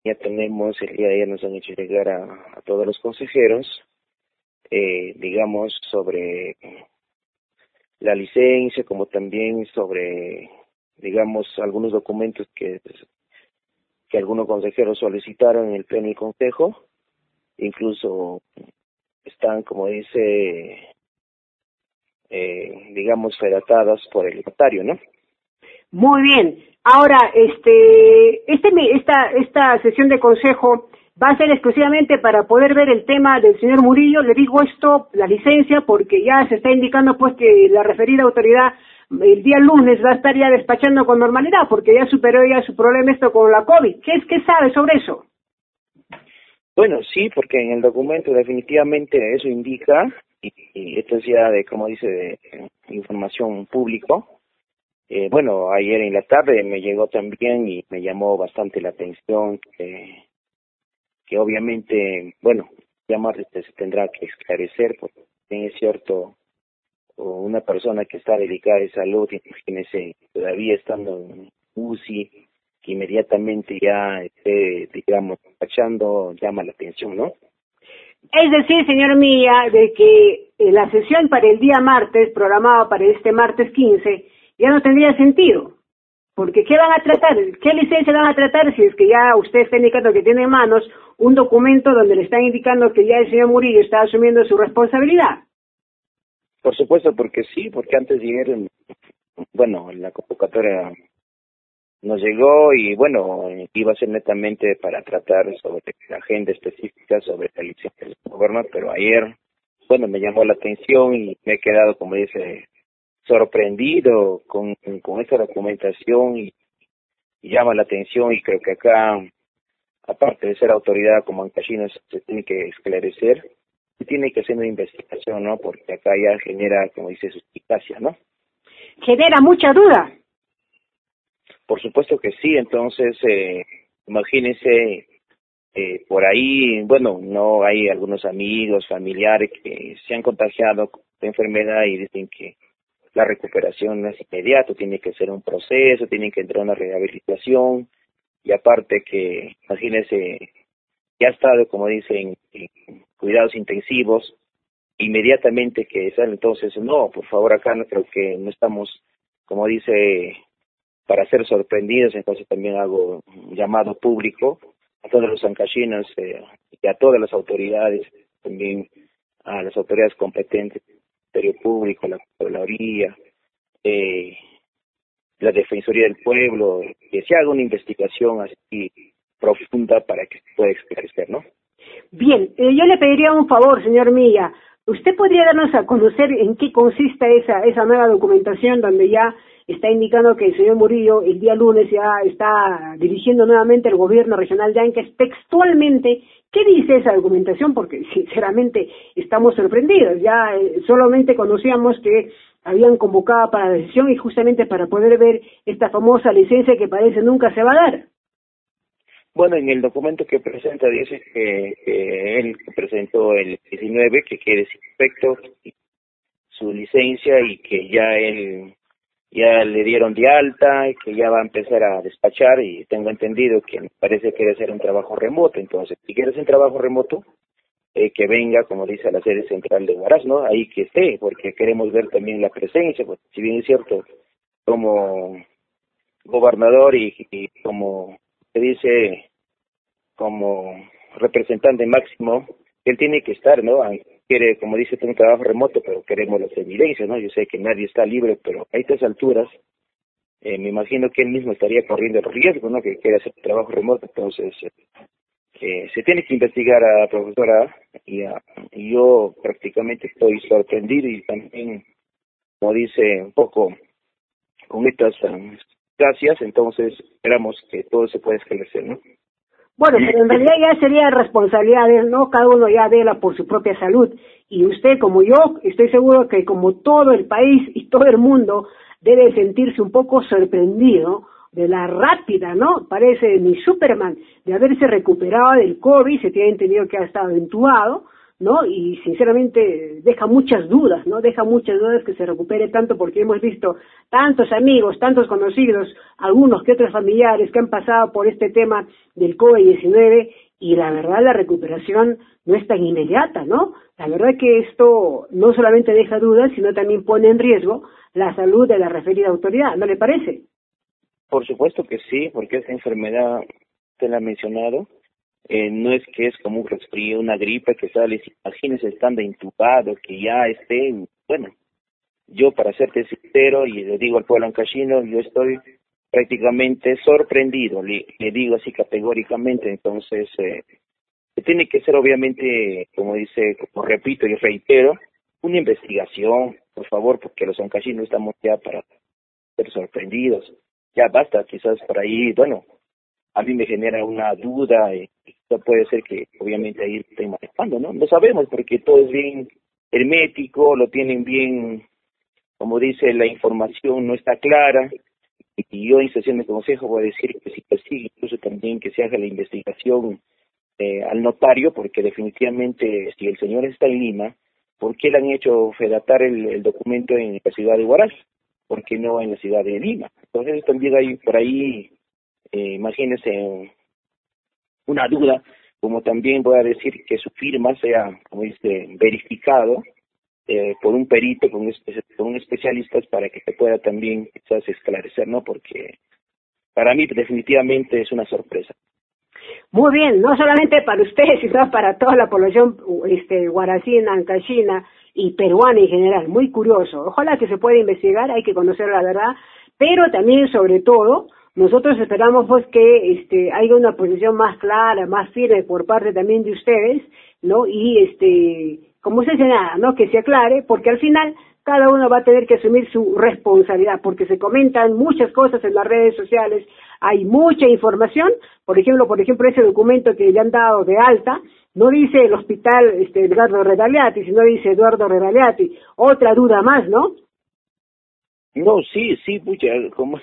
ya tenemos, el día de ayer nos han hecho llegar a todos los consejeros, digamos, sobre la licencia, como también sobre, digamos, algunos documentos que algunos consejeros solicitaron en el pleno y consejo, incluso están, como dice, digamos, redactadas por el notario, ¿no? Muy bien. Ahora, esta sesión de consejo va a ser exclusivamente para poder ver el tema del señor Murillo. Le digo esto, la licencia, porque ya se está indicando pues que la referida autoridad el día lunes va a estar ya despachando con normalidad, porque ya superó ya su problema esto con la COVID. ¿Qué sabe sobre eso? Bueno, sí, porque en el documento definitivamente eso indica, y esto es ya de, como dice, de información público. Bueno, ayer en la tarde me llegó también y me llamó bastante la atención que obviamente, bueno, ya más se tendrá que esclarecer, porque es cierto, una persona que está delicada de salud, imagínese, todavía estando en UCI, que inmediatamente ya esté, digamos, despachando, llama la atención, ¿no? Es decir, señor Milla, de que la sesión para el día martes, programada para este martes 15, ya no tendría sentido. Porque ¿qué van a tratar? ¿Qué licencia van a tratar si es que ya usted está indicando que tiene en manos un documento donde le están indicando que ya el señor Murillo está asumiendo su responsabilidad? Por supuesto, porque sí, porque antes de ayer, bueno, la convocatoria nos llegó y bueno, iba a ser netamente para tratar sobre la agenda específica sobre la licencia del gobierno, pero ayer, bueno, me llamó la atención y me he quedado, como dice, sorprendido con esta documentación y llama la atención, y creo que acá, aparte de ser autoridad como Ancachinos, se tiene que esclarecer, se tiene que hacer una investigación, ¿no? Porque acá ya genera, como dice, suspicacia, ¿no? Genera mucha duda. Por supuesto que sí. Entonces, imagínense, por ahí, bueno, no hay algunos amigos, familiares que se han contagiado con esta enfermedad y dicen que la recuperación no es inmediata, tiene que ser un proceso, tiene que entrar a una rehabilitación, y aparte que, imagínense, ya ha estado, como dicen, en cuidados intensivos, inmediatamente que sale, entonces, no, por favor, acá no creo que no estamos, como dice, para ser sorprendidos. Entonces también hago un llamado público a todos los ancachinos y a todas las autoridades, también a las autoridades competentes, el Ministerio Público, la Contraloría, la Defensoría del Pueblo, que se haga una investigación así profunda para que se pueda esclarecer, ¿no? Bien, yo le pediría un favor, señor Milla. ¿Usted podría darnos a conocer en qué consiste esa nueva documentación donde ya está indicando que el señor Murillo el día lunes ya está dirigiendo nuevamente el gobierno regional de Ancash? Textualmente, ¿qué dice esa documentación? Porque sinceramente estamos sorprendidos. Ya solamente conocíamos que habían convocado para la sesión y justamente para poder ver esta famosa licencia que parece nunca se va a dar. Bueno, en el documento que presenta dice que él presentó el 19, que quiere inspector su licencia y que ya le dieron de alta y que ya va a empezar a despachar, y tengo entendido que me parece que debe ser un trabajo remoto. Entonces, si quieres un trabajo remoto, que venga, como dice, a la sede central de Huaraz, ¿no? Ahí que esté, porque queremos ver también la presencia, porque si bien es cierto, como gobernador y como se dice, como representante máximo, él tiene que estar, ¿no? Quiere, como dice, tener un trabajo remoto, pero queremos las evidencias, ¿no? Yo sé que nadie está libre, pero a estas alturas, me imagino que él mismo estaría corriendo el riesgo, ¿no? Que quiere hacer trabajo remoto. Entonces, se tiene que investigar a la profesora, y yo prácticamente estoy sorprendido y también, como dice, un poco con estas gracias. Entonces esperamos que todo se pueda esclarecer, ¿no? Bueno, pero en realidad ya sería responsabilidad de él, ¿no? Cada uno ya vela por su propia salud. Y usted, como yo, estoy seguro que como todo el país y todo el mundo, debe sentirse un poco sorprendido de la rápida, ¿no? Parece ni Superman, de haberse recuperado del COVID. Se tiene entendido que ha estado entubado, ¿no? Y sinceramente deja muchas dudas, ¿no? Deja muchas dudas que se recupere tanto, porque hemos visto tantos amigos, tantos conocidos, algunos que otros familiares que han pasado por este tema del COVID-19, y la verdad la recuperación no es tan inmediata, ¿no? La verdad que esto no solamente deja dudas, sino también pone en riesgo la salud de la referida autoridad, ¿no le parece? Por supuesto que sí, porque esta enfermedad, te la he mencionado, no es que es como un resfrío, una gripe que sale, imagínese estando intubado, que ya esté, bueno, yo para serte sincero, y le digo al pueblo ancashino, yo estoy prácticamente sorprendido, le digo así categóricamente, entonces, tiene que ser obviamente, como dice, como repito y reitero, una investigación, por favor, porque los ancashinos estamos ya para ser sorprendidos, ya basta, quizás por ahí, bueno, a mí me genera una duda, puede ser que obviamente ahí estoy manejando, ¿no? No sabemos porque todo es bien hermético, lo tienen bien, como dice, la información no está clara, y yo en sesión de consejo voy a decir que sí persigue, incluso también que se haga la investigación al notario, porque definitivamente si el señor está en Lima, ¿por qué le han hecho fedatar el documento en la ciudad de Huaraz? ¿Por qué no en la ciudad de Lima? Entonces también hay por ahí, imagínense, una duda, como también voy a decir que su firma sea, como dice, verificado por un perito, por un especialista, para que se pueda también quizás esclarecer, ¿no? Porque para mí definitivamente es una sorpresa. Muy bien, no solamente para ustedes, sino para toda la población guaracina, ancashina y peruana en general. Muy curioso. Ojalá que se pueda investigar, hay que conocer la verdad, pero también, sobre todo, nosotros esperamos pues que haya una posición más clara, más firme por parte también de ustedes, ¿no? Y como se dice nada, ¿no? Que se aclare, porque al final cada uno va a tener que asumir su responsabilidad, porque se comentan muchas cosas en las redes sociales, hay mucha información, por ejemplo, ese documento que le han dado de alta, no dice el hospital Eduardo Redagliati, sino dice Eduardo Redagliati, otra duda más, ¿no? No, sí, pucha, como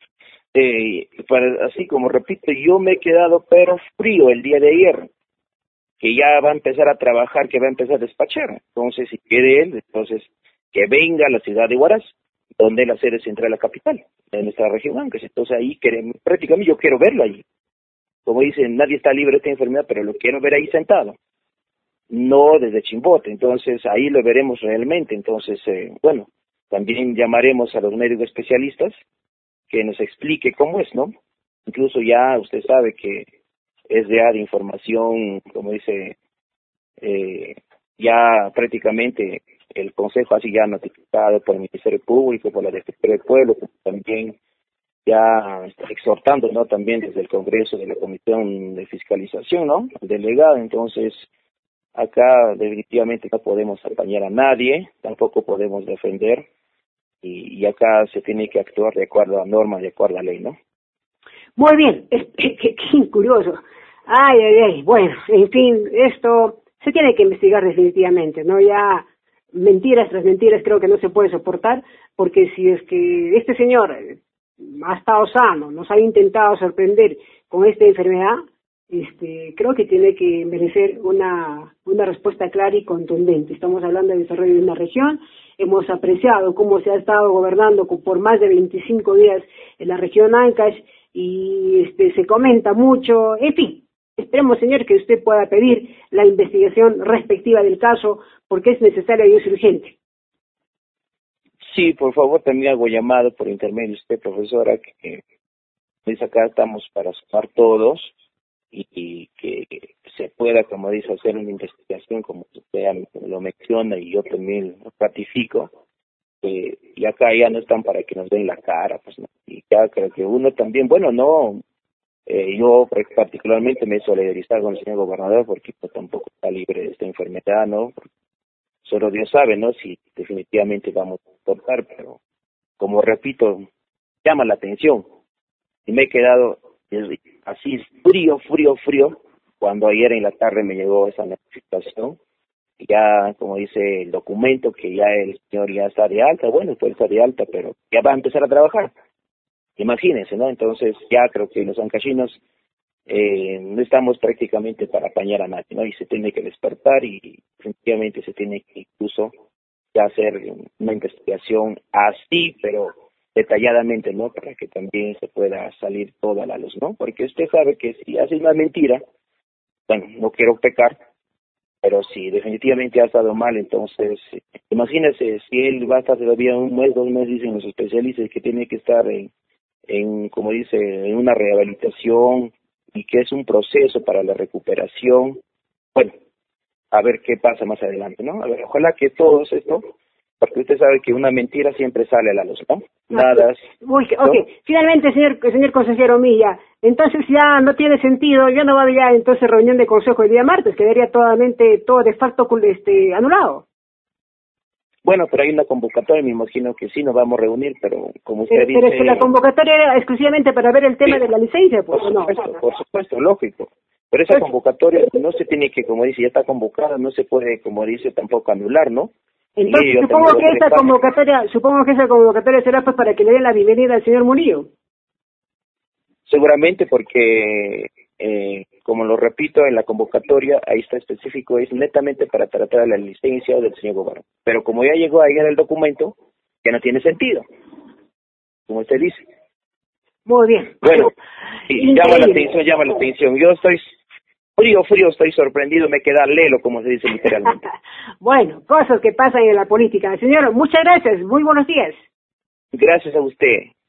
así como repito, yo me he quedado pero frío el día de ayer, que ya va a empezar a trabajar, que va a empezar a despachar. Entonces, si quiere él, entonces que venga a la ciudad de Huaraz, donde es la sede central, la capital, de nuestra región Ancash. Entonces ahí prácticamente yo quiero verlo ahí. Como dicen, nadie está libre de esta enfermedad, pero lo quiero ver ahí sentado, no desde Chimbote. Entonces ahí lo veremos realmente. Entonces, bueno, también llamaremos a los médicos especialistas que nos explique cómo es, ¿no? Incluso ya usted sabe que es ya de información, como dice, ya prácticamente el Consejo así ya notificado por el Ministerio Público, por la Defensoría del Pueblo, también ya está exhortando, ¿no? También desde el Congreso de la Comisión de Fiscalización, ¿no? El delegado. Entonces, acá definitivamente no podemos apañar a nadie, tampoco podemos defender, y acá se tiene que actuar de acuerdo a normas, de acuerdo a ley, ¿no? Muy bien, qué curioso. Ay, bueno, en fin, esto se tiene que investigar definitivamente, ¿no? Ya mentiras tras mentiras creo que no se puede soportar, porque si es que este señor ha estado sano, nos ha intentado sorprender con esta enfermedad, creo que tiene que merecer una respuesta clara y contundente. Estamos hablando del desarrollo de una región, hemos apreciado cómo se ha estado gobernando por más de 25 días en la región Ancash, y se comenta mucho, en fin, esperemos, señor, que usted pueda pedir la investigación respectiva del caso, porque es necesaria y es urgente. Sí, por favor, también hago llamado por intermedio de usted, profesora, que acá estamos para sumar todos, y que se pueda, como dice, hacer una investigación como usted lo menciona, y yo también lo ratifico, y acá ya no están para que nos den la cara, pues, ¿no? Y ya creo que uno también, bueno, no, yo particularmente me he solidarizado con el señor gobernador, porque pues, tampoco está libre de esta enfermedad, ¿no? Solo Dios sabe, ¿no? Si definitivamente vamos a soportar, pero como repito, llama la atención. Y me he quedado así frío, cuando ayer en la tarde me llegó esa notificación, ya, como dice el documento, que ya el señor ya está de alta. Bueno, pues está de alta, pero ya va a empezar a trabajar. Imagínense, ¿no? Entonces ya creo que los ancashinos no estamos prácticamente para apañar a nadie, ¿no? Y se tiene que despertar y efectivamente se tiene que incluso ya hacer una investigación así, pero detalladamente, ¿no? Para que también se pueda salir toda la luz, ¿no? Porque usted sabe que si hace una mentira, bueno, no quiero pecar, pero si definitivamente ha estado mal, entonces, imagínese si él va a estar todavía un mes, 2 meses, dicen los especialistas, que tiene que estar como dice, en una rehabilitación y que es un proceso para la recuperación. Bueno, a ver qué pasa más adelante, ¿no? A ver, ojalá que todo esto, porque usted sabe que una mentira siempre sale a la luz, ¿no? Nada. Uy, ok, finalmente, señor consejero Milla, entonces ya no tiene sentido, ya no va a haber ya entonces reunión de consejo el día martes, quedaría todo de facto anulado. Bueno, pero hay una convocatoria, me imagino que sí nos vamos a reunir, pero como usted dice... Pero es que la convocatoria era exclusivamente para ver el tema de la licencia, pues, por supuesto, lógico. Pero esa convocatoria no se tiene que, como dice, ya está convocada, no se puede, como dice, tampoco anular, ¿no? Entonces supongo que esa convocatoria será pues para que le den la bienvenida al señor Murillo. Seguramente porque, como lo repito, en la convocatoria, ahí está específico, es netamente para tratar de la licencia del señor Gómaro. Pero como ya llegó ahí en el documento, ya no tiene sentido, como usted dice. Muy bien. Bueno, sí, llama la atención. Yo estoy frío, estoy sorprendido, me queda lelo, como se dice literalmente. Bueno, cosas que pasan en la política. Señor, muchas gracias, muy buenos días. Gracias a usted.